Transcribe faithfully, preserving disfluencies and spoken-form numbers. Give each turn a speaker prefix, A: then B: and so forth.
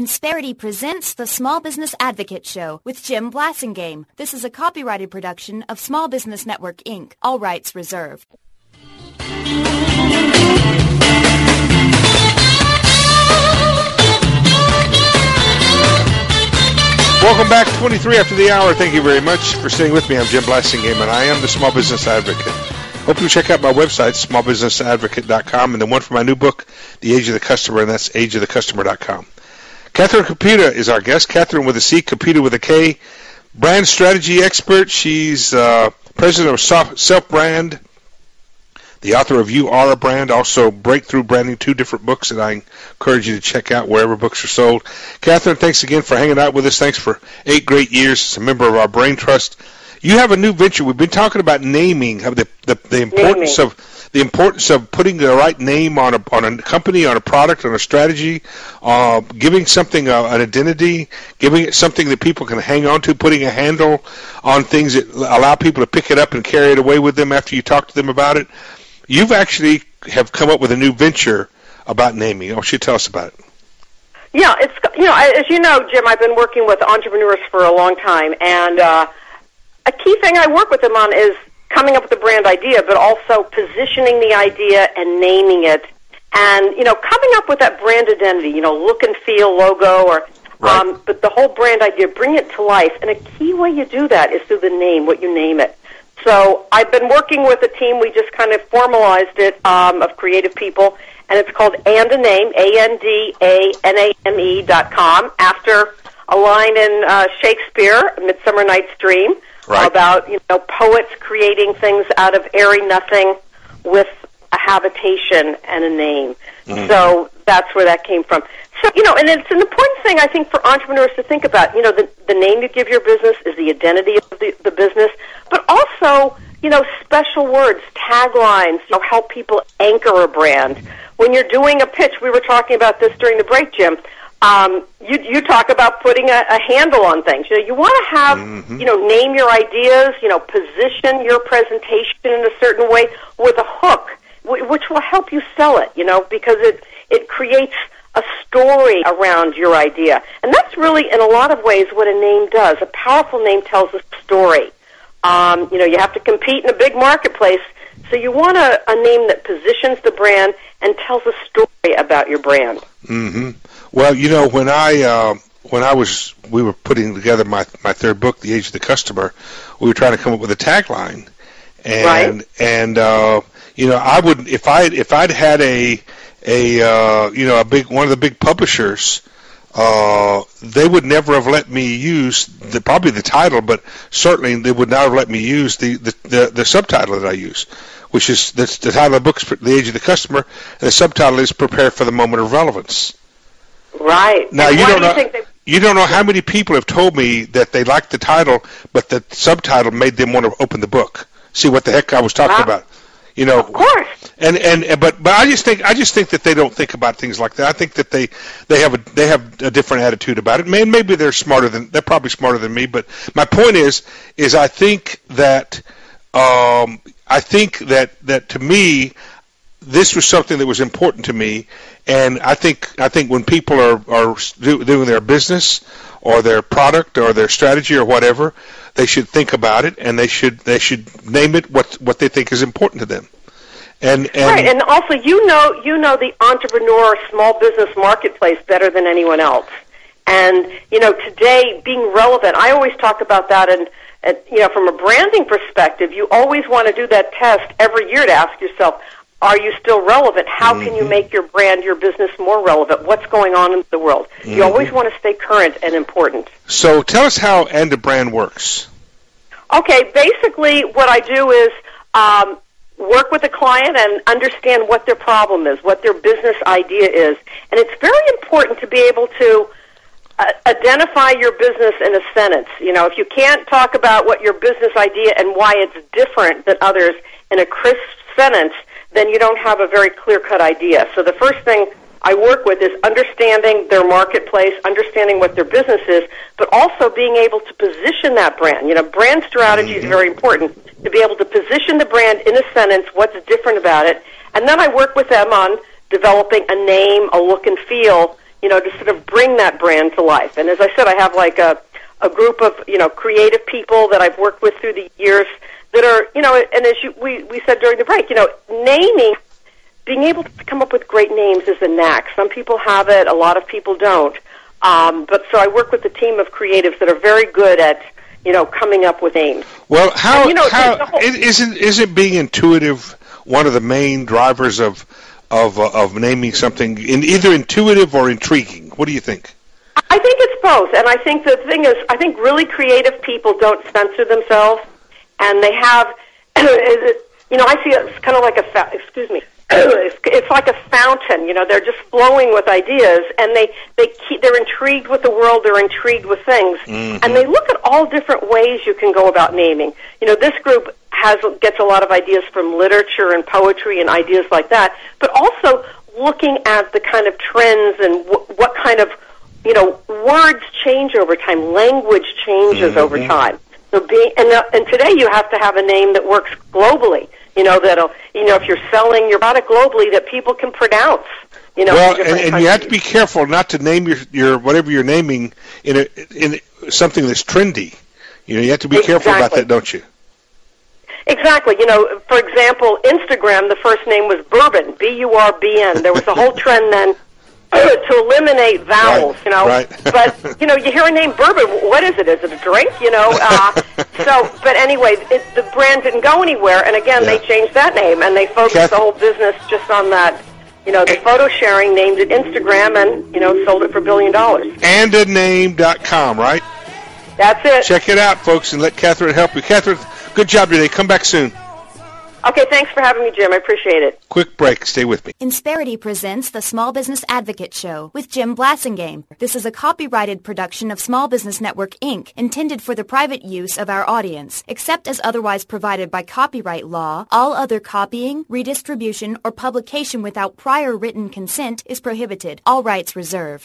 A: Insperity presents the Small Business Advocate Show with Jim Blasingame. This is a copyrighted production of Small Business Network, Incorporated. All rights reserved.
B: Welcome back, twenty-three after the hour. Thank you very much for staying with me. I'm Jim Blasingame, and I am the Small Business Advocate. Hope you check out my website, small business advocate dot com, and the one for my new book, The Age of the Customer, and that's age of the customer dot com. Catherine Caputa is our guest. Catherine with a C, Caputa with a K. Brand strategy expert. She's uh, president of Self Brand, the author of You Are a Brand, also Breakthrough Branding, two different books that I encourage you to check out wherever books are sold. Catherine, thanks again for hanging out with us. Thanks for eight great years as a member of our Brain Trust. You have a new venture. We've been talking about naming, the the, the importance naming. of the importance of putting the right name on a on a company, on a product, on a strategy, uh, giving something a, an identity, giving it something that people can hang on to, putting a handle on things that allow people to pick it up and carry it away with them after you talk to them about it. You've actually have come up with a new venture about naming. I want you to tell us about it.
C: Yeah, it's you know, as you know, Jim, I've been working with entrepreneurs for a long time, and uh, a key thing I work with them on is coming up with a brand idea, but also positioning the idea and naming it, and you know, coming up with that brand identity, you know, look and feel, logo, or
B: right.
C: um, but the whole brand idea, bring it to life. And a key way you do that is through the name, what you name it. So I've been working with a team. We just kind of formalized it um, of creative people, and it's called And a Name, A N D A N A M E dot com, after a line in uh, Shakespeare, Midsummer Night's Dream,
B: right.
C: about you know poets creating things out of airy nothing with a habitation and a name. Mm-hmm. So that's where that came from. So, you know, and it's an important thing, I think, for entrepreneurs to think about. You know, the, the name you give your business is the identity of the, the business, but also, you know, special words, taglines, you know, help people anchor a brand. When you're doing a pitch, we were talking about this during the break, Jim, um, you, you talk about putting a, a handle on things. You know, you want to have, mm-hmm. you know, name your ideas, you know, position your presentation in a certain way with a hook, which will help you sell it, you know, because it, it creates a story around your idea. And that's really, in a lot of ways, what a name does. A powerful name tells a story. Um, you know, you have to compete in a big marketplace, so you want a, a name that positions the brand and tells a story about your brand.
B: Mm-hmm. Well, you know, when I uh, when I was, we were putting together my, my third book, The Age of the Customer, we were trying to come up with a tagline. And,
C: right.
B: and uh, you know, I would, if I if I'd had a a uh, you know a big one of the big publishers, uh, they would never have let me use the probably the title, but certainly they would not have let me use the the, the, the subtitle that I use, which is the, the title of the book is The Age of the Customer, and the subtitle is Prepare for the Moment of Relevance.
C: Right.
B: Now
C: and
B: you don't
C: do you
B: know.
C: think they-
B: You don't know how many people have told me that they liked the title, but the subtitle made them want to open the book, see what the heck I was talking
C: wow.
B: about. You know,
C: of course.
B: And and but but I just think I just think that they don't think about things like that. I think that they they have a they have a different attitude about it. Man, maybe they're smarter than they're probably smarter than me. But my point is is I think that um, I think that that to me this was something that was important to me, and I think I think when people are are do, doing their business or their product or their strategy or whatever, they should think about it, and they should they should name it what what they think is important to them. And, and
C: right, and also you know you know the entrepreneur small business marketplace better than anyone else. And you know today being relevant, I always talk about that. And, and you know from a branding perspective, you always want to do that test every year to ask yourself, are you still relevant? How mm-hmm. can you make your brand, your business more relevant? What's going on in the world? Mm-hmm. You always want to stay current and important.
B: So tell us how And a Brand works.
C: Okay, basically what I do is um, work with a client and understand what their problem is, what their business idea is. And it's very important to be able to uh, identify your business in a sentence. You know, if you can't talk about what your business idea and why it's different than others in a crisp sentence, then you don't have a very clear-cut idea. So the first thing I work with is understanding their marketplace, understanding what their business is, but also being able to position that brand. You know, brand strategy mm-hmm. is very important, to be able to position the brand in a sentence, what's different about it, and then I work with them on developing a name, a look and feel, you know, to sort of bring that brand to life. And as I said, I have like a, a group of, you know, creative people that I've worked with through the years that are, you know, and as you, we, we said during the break, you know, naming, being able to come up with great names is a knack. Some people have it, a lot of people don't. Um, but so I work with a team of creatives that are very good at, you know, coming up with names.
B: Well, how,
C: and, you know,
B: how
C: whole,
B: isn't, isn't being intuitive one of the main drivers of of uh, of naming something, in either intuitive or intriguing? What do you think?
C: I think it's both, and I think the thing is, I think really creative people don't censor themselves, and they have, you know, I see it's kind of like a, fa- excuse me, it's like a fountain. You know, they're just flowing with ideas, and they they keep, they're intrigued with the world. They're intrigued with things, mm-hmm. and they look at all different ways you can go about naming. You know, this group has gets a lot of ideas from literature and poetry and ideas like that, but also looking at the kind of trends and w- what kind of, you know, words change over time, language changes mm-hmm. over time. So being and, uh, and today you have to have a name that works globally. You know, that'll, you know, if you're selling your product globally, that people can pronounce. You know,
B: well, and, and you have to be careful not to name your, your whatever you're naming in a, in something that's trendy. You know, you have to be
C: exactly.
B: careful about that, don't you?
C: Exactly. You know, for example, Instagram, the first name was Bourbon, B U R B N. There was a whole trend then to eliminate vowels,
B: right,
C: you know.
B: Right.
C: But, you know, you hear a name Bourbon, what is it? Is it a drink? You know. Uh, so, but anyway, it, the brand didn't go anywhere, and again, yeah. they changed that name, and they focused Kath- the whole business just on that, you know, the photo sharing, named it Instagram, and, you know, sold it for a billion dollars.
B: And a name dot com, right?
C: That's it.
B: Check it out, folks, and let Catherine help you. Catherine, good job today. Come back soon.
C: Okay, thanks for having me, Jim. I appreciate it.
B: Quick break. Stay with me.
A: Insperity presents the Small Business Advocate Show with Jim Blassingame. This is a copyrighted production of Small Business Network, Incorporated, intended for the private use of our audience. Except as otherwise provided by copyright law, all other copying, redistribution, or publication without prior written consent is prohibited. All rights reserved.